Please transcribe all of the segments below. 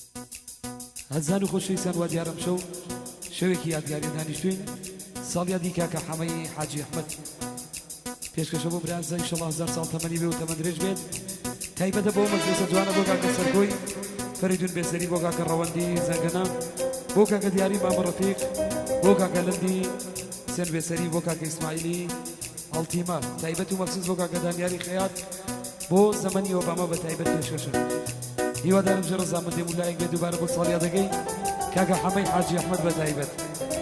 هەزان و خۆشەویستان وا دیارم شەو شەوێکی یادگاری دانیشتوین ساڵیادی کاکە حەمەی حاجی ئەحمەد پێشکەشە بۆ برانزە ئینشەڵڵا 1000 ساڵ تەمەنی بێ و تەمەن درێژ بێت تایبەتە بۆ مەجلسە جوانە بۆ کاکە سەرکۆی فەریدون بێزەری بۆ کاکە ڕەوەندی زەنگەنە بۆ کاکە دیاری مامە ڕەفیق بۆ کاکە لەندی سێن بێسەری بۆ کاکە ئیسماعیلی ئەڵتیما تایبەت و مەخصوص بۆ کاکە دانیاری خەیات بۆ زەمەنی ئۆباما بە تایبەت پێشکەشە هیوادارم ژە ڕەزامەندی مولایەک بێت دووبارە بۆ ساڵیادەکەی کاکە حەمەی حاجی ئەحمەد بە تایبەت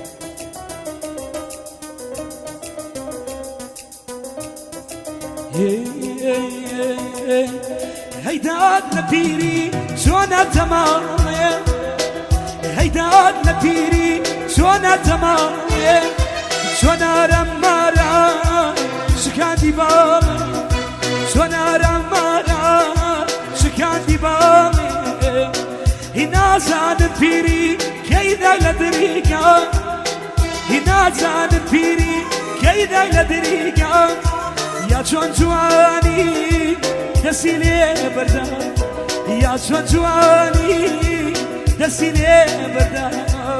هيداد لبيري شونا تمامي هيداد لبيري شونا تمامي شونا رمارا شكاندي بالي شونا رمارا شكاندي بالي هنا زاد بيري كيدا لدريقا هنا زاد بيري كيدا لدريقا يا چون جواني دستی لێ بەردا یا چۆن جوانی دەستی لێ بەردا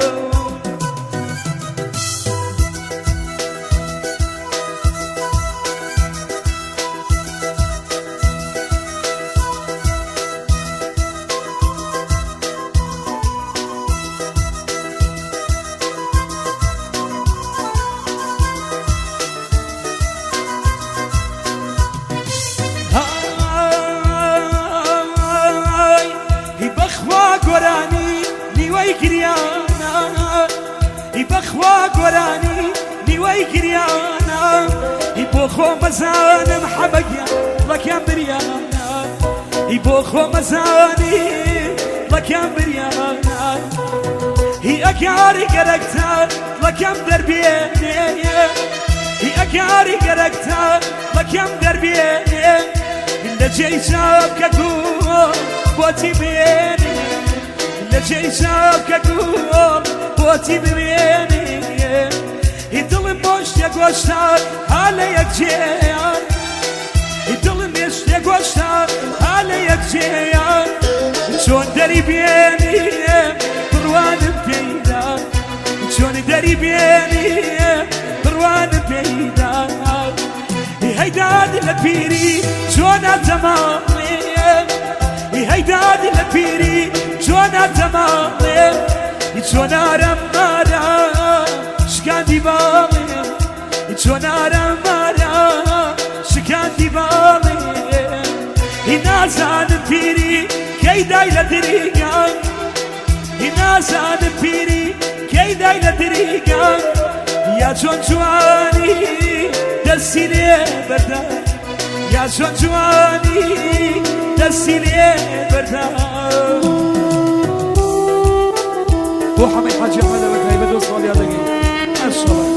بخوا گۆرانی نیوەی گریانە ئی بۆ خۆ مەزانم حەبەگیە بەکەم بریانە ئی بۆ خۆ مەزانی بەکەم بریانە هی ئەگاری گەرەکتە بەکەم دەربێنێ هی ئەگاری گەرەکتە بەکەم دەربێنێ لە جێی چاوکە گوڵ بۆتی بێنێ لە جێی چاوکە گوڵ بۆتی ببێنێ هی دڵم بۆشتێ گۆشتە ها لە یەکجێیان هی دڵم بێشتێ گۆشتە ها لە یەکجێیان چۆن دەری بێنی بڕوانم پێیدا چۆن دەری بێنی بڕوانم پێیدا هی هەیدادی لە پیری چۆنە تەمامێ هی هەیدادی لە پیری چۆنە تەمامێ چۆن ئارەمارە شکاندی باڵێ چۆن ئارەمارە شکاندی باڵێ هی نازانم پیری کەیدای لە دریگان هی نازانم پیری کەیدای لە دریگان یا چۆن جوانی دەستی لێ بەردا یا چۆن جوانی دەستی لێ بەردا بۆ حەمەی حاجی ئەحمەد بە تایبەت و ساڵیادەکەی ماشەڵڵا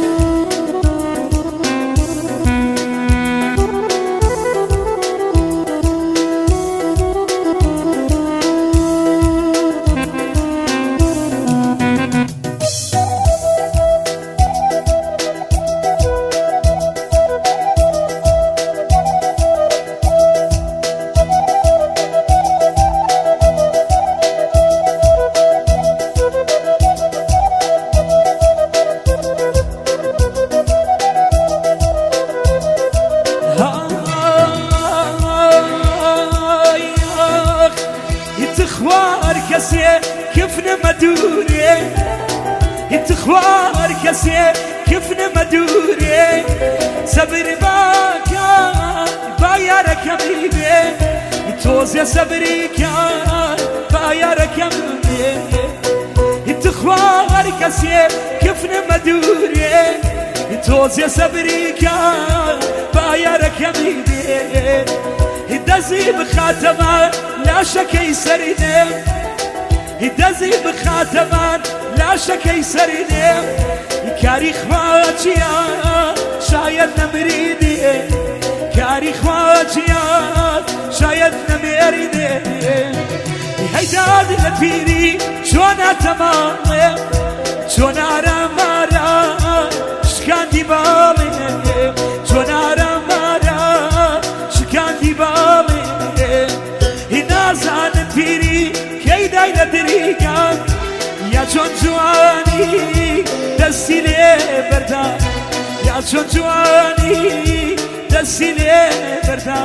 خوار کسی کفن مدوره صبر باکا بایارکم بیبه توزی صبری کن بایارکم بیبه خوار کسی کفن مدوره توزی صبری کن بایارکم بیبه دزی بخاتمان لاشکی سریده دزی بخاتمان لاشکی سریده کاری خواجیا شاید نمریده کاری خواجیا شاید نمریده هیداد لپیری چونا تمامه چونا رمارا شکاندی باله چونا رمارا شکاندی باله هی نازان پیری کیدا لە دریگان یا چۆن جوانی دەستی لێ بەردا یا چۆن جوانی دەستی لێ بەردا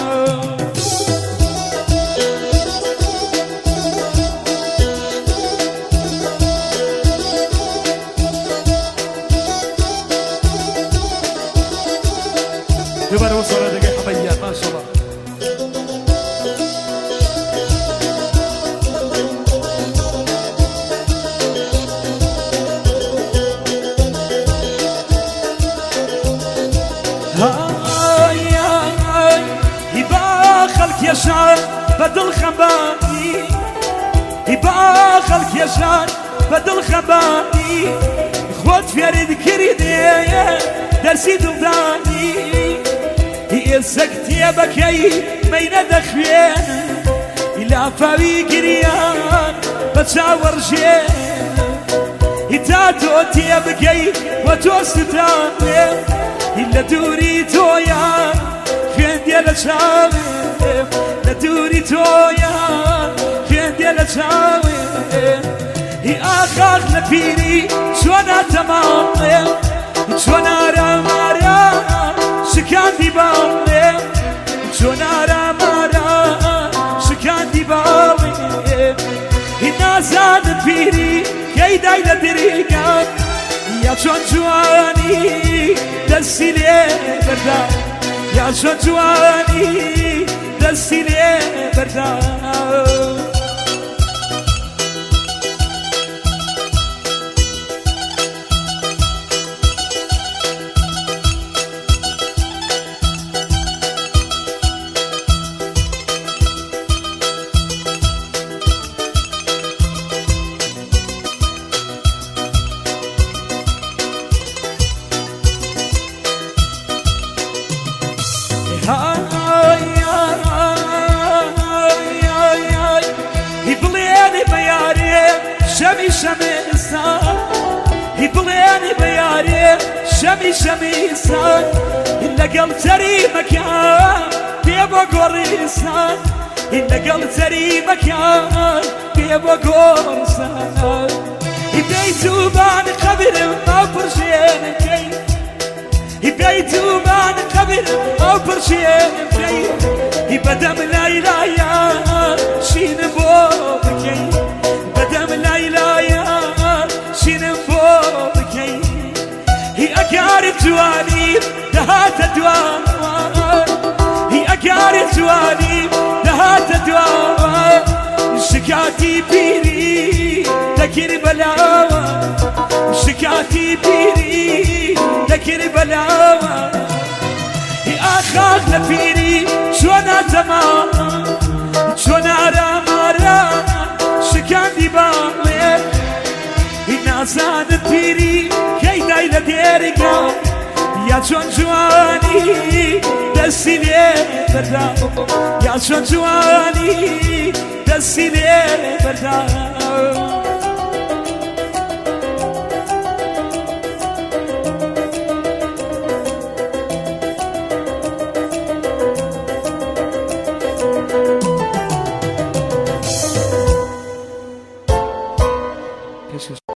دوباره وصل دقيقة حميات ما شاء الله هاي هاي يبا خلك يا شعر بدل خباني يبا خلك يا شعر بدل خباني خود فريد كريدي درسي دلداني هي سكتي بكي مين دخوين إلا فاوي قريان بتشاور جين إتاتو تيبكي وتوستاني إلا دوري تويا فين ديال شاوي لا دوري تويا فين ديال شاوي هي آخر لبيري شوانا تمام شوانا رامارا شكان دي بالي شوانا رامارا شكان دي بالي الناس عاد بيري كي دايلا دريقان يا شون جواني دسي لي بردا يا شون جواني دسي لي بردا شمي إنسان إلا قلب تري مكان بيبو قريسان إلا قلب تري مكان بيبو قريسان يبيتو بان قبل ما برشين كي يبيتو بان قبل ما برشين كي يبدم لا إله يا شين بوبكي بدم لا إله يا شين بوبكي هي أكار جواني دهات دوار هي أكار جواني دهات دوار شكاتي بيري ذكر بلاوة شكاتي بيري ذكر بلاوة هي آخر لبيري شوانا تمام شوانا رامارا شكاتي بالي الناسان بيري كي دايلا ديرقا يا شون جواني دسي لي بردا يا شون جواني دسي لي بردا